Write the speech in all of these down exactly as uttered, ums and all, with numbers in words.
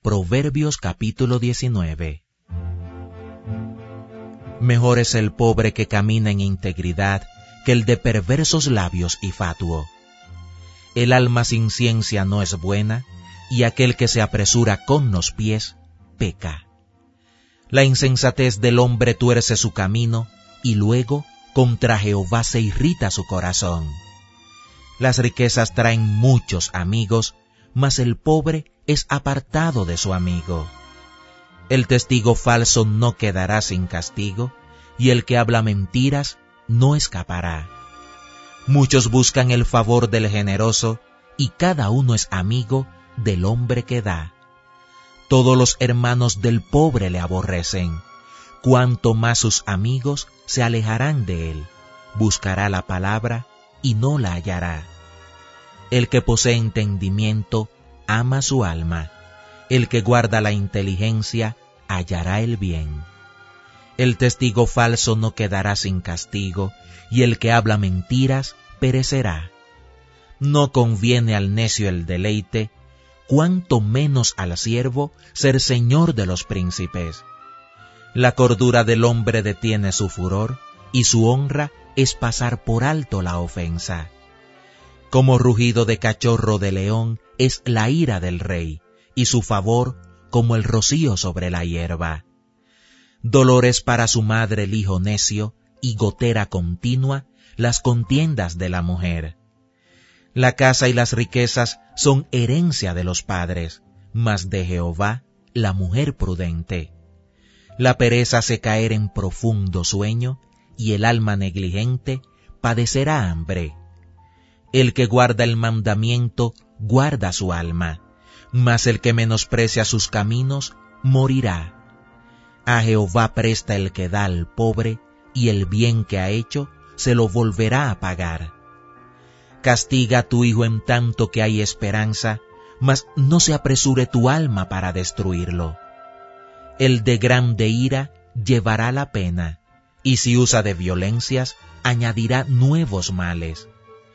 Proverbios capítulo diecinueve. Mejor es el pobre que camina en integridad que el de perversos labios y fatuo. El alma sin ciencia no es buena, y aquel que se apresura con los pies, peca. La insensatez del hombre tuerce su camino, y luego contra Jehová se irrita su corazón. Las riquezas traen muchos amigos, mas el pobre es apartado de su amigo. El testigo falso no quedará sin castigo, y el que habla mentiras no escapará. Muchos buscan el favor del generoso, y cada uno es amigo del hombre que da. Todos los hermanos del pobre le aborrecen, cuanto más sus amigos se alejarán de él. Buscará la palabra y no la hallará. El que posee entendimiento ama su alma, el que guarda la inteligencia hallará el bien. El testigo falso no quedará sin castigo, y el que habla mentiras perecerá. No conviene al necio el deleite, cuanto menos al siervo ser señor de los príncipes. La cordura del hombre detiene su furor, y su honra es pasar por alto la ofensa. Como rugido de cachorro de león es la ira del rey, y su favor como el rocío sobre la hierba. Dolor es para su madre el hijo necio, y gotera continua las contiendas de la mujer. La casa y las riquezas son herencia de los padres, mas de Jehová la mujer prudente. La pereza hace caer en profundo sueño, y el alma negligente padecerá hambre. El que guarda el mandamiento guarda su alma, mas el que menosprecia sus caminos morirá. A Jehová presta el que da al pobre, y el bien que ha hecho se lo volverá a pagar. Castiga a tu hijo en tanto que hay esperanza, mas no se apresure tu alma para destruirlo. El de grande ira llevará la pena, y si usa de violencias, añadirá nuevos males.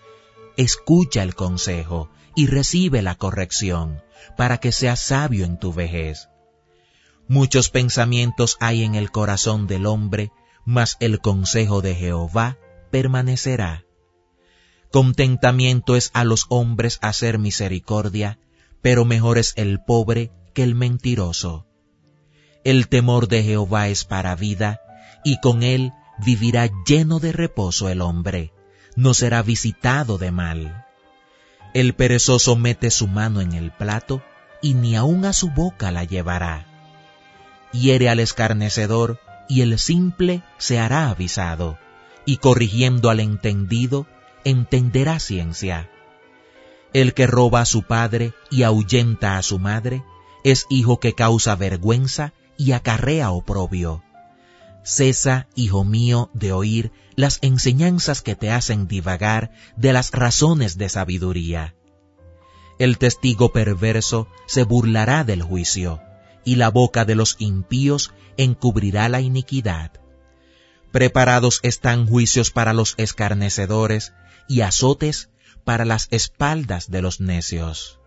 Escucha el consejo y recibe la corrección, para que seas sabio en tu vejez. Muchos pensamientos hay en el corazón del hombre, mas el consejo de Jehová permanecerá. Contentamiento es a los hombres hacer misericordia, pero mejor es el pobre que el mentiroso. El temor de Jehová es para vida, y con él vivirá lleno de reposo el hombre, no será visitado de mal. El perezoso mete su mano en el plato, y ni aun a su boca la llevará. Hiere al escarnecedor, y el simple se hará avisado, y corrigiendo al entendido, entenderá ciencia. El que roba a su padre y ahuyenta a su madre, es hijo que causa vergüenza y acarrea oprobio. Cesa, hijo mío, de oír las enseñanzas que te hacen divagar de las razones de sabiduría. El testigo perverso se burlará del juicio, y la boca de los impíos encubrirá la iniquidad. Preparados están juicios para los escarnecedores, y azotes para las espaldas de los necios.